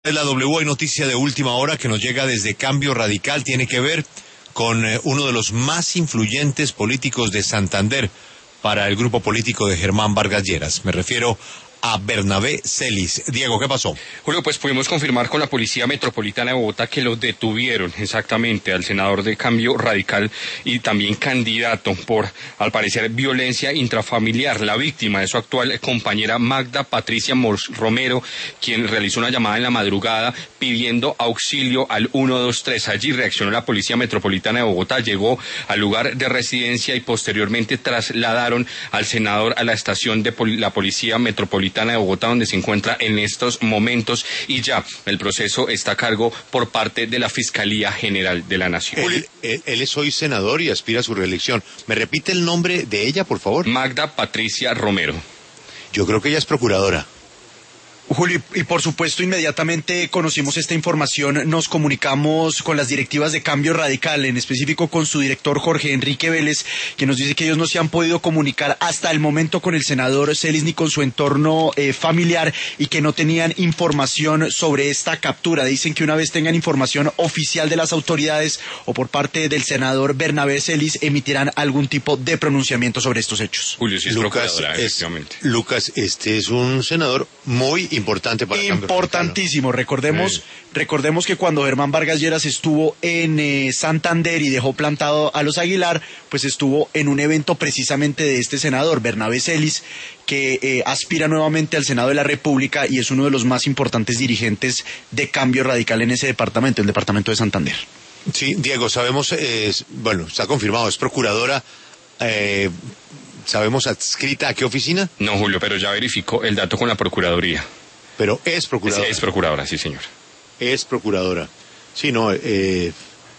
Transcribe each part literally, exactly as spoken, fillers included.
Es la W, hay noticia de última hora que nos llega desde Cambio Radical, tiene que ver con eh, uno de los más influyentes políticos de Santander para el grupo político de Germán Vargas Lleras. Me refiero a Bernabé Celis. Diego, ¿qué pasó? Julio, pues pudimos confirmar con la Policía Metropolitana de Bogotá que lo detuvieron exactamente al senador de Cambio Radical y también candidato por, al parecer, violencia intrafamiliar. La víctima de su actual compañera Magda Patricia Mors Romero, quien realizó una llamada en la madrugada pidiendo auxilio al uno dos tres. Allí reaccionó la Policía Metropolitana de Bogotá, llegó al lugar de residencia y posteriormente trasladaron al senador a la estación de pol- la Policía Metropolitana de Bogotá, donde se encuentra en estos momentos, y ya el proceso está a cargo por parte de la Fiscalía General de la Nación. Él, él, él es hoy senador y aspira a su reelección. ¿Me repite el nombre de ella, por favor? Magda Patricia Romero. Yo creo que ella es procuradora. Julio, y por supuesto inmediatamente conocimos esta información, nos comunicamos con las directivas de Cambio Radical, en específico con su director Jorge Enrique Vélez, que nos dice que ellos no se han podido comunicar hasta el momento con el senador Celis ni con su entorno eh, familiar y que no tenían información sobre esta captura. Dicen que una vez tengan información oficial de las autoridades o por parte del senador Bernabé Celis emitirán algún tipo de pronunciamiento sobre estos hechos. Julio, sí es Lucas, procuradora, es, efectivamente. Lucas, este es un senador muy importante para Importantísimo. Recordemos, sí. recordemos que cuando Germán Vargas Lleras estuvo en eh, Santander y dejó plantado a los Aguilar, pues estuvo en un evento precisamente de este senador, Bernabé Celis, que eh, aspira nuevamente al Senado de la República y es uno de los más importantes dirigentes de Cambio Radical en ese departamento, el departamento de Santander. Sí, Diego, sabemos, eh, bueno, está confirmado, es procuradora, eh, ¿sabemos adscrita a qué oficina? No, Julio, pero ya verificó el dato con la Procuraduría. Pero es procuradora. Es, es procuradora, sí, señor. Es procuradora. Sí, no, eh,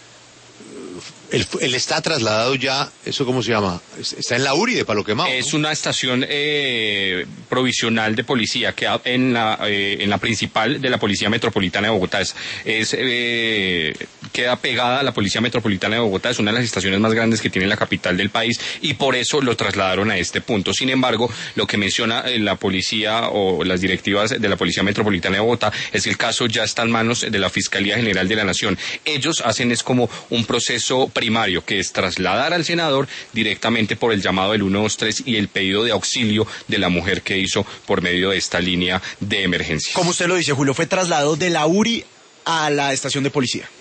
él, él está trasladado ya, ¿eso cómo se llama? Está en la U R I de Palo Quemado, ¿no? Es una estación eh, provisional de policía que en la eh, en la principal de la Policía Metropolitana de Bogotá. Es, es eh, queda pegada a la Policía Metropolitana de Bogotá, es una de las estaciones más grandes que tiene la capital del país y por eso lo trasladaron a este punto. Sin embargo, lo que menciona la policía o las directivas de la Policía Metropolitana de Bogotá es que el caso ya está en manos de la Fiscalía General de la Nación. Ellos hacen es como un proceso primario, que es trasladar al senador directamente por el llamado del uno dos tres y el pedido de auxilio de la mujer que hizo por medio de esta línea de emergencia. Como usted lo dice, Julio, fue trasladado de la U R I a la estación de policía.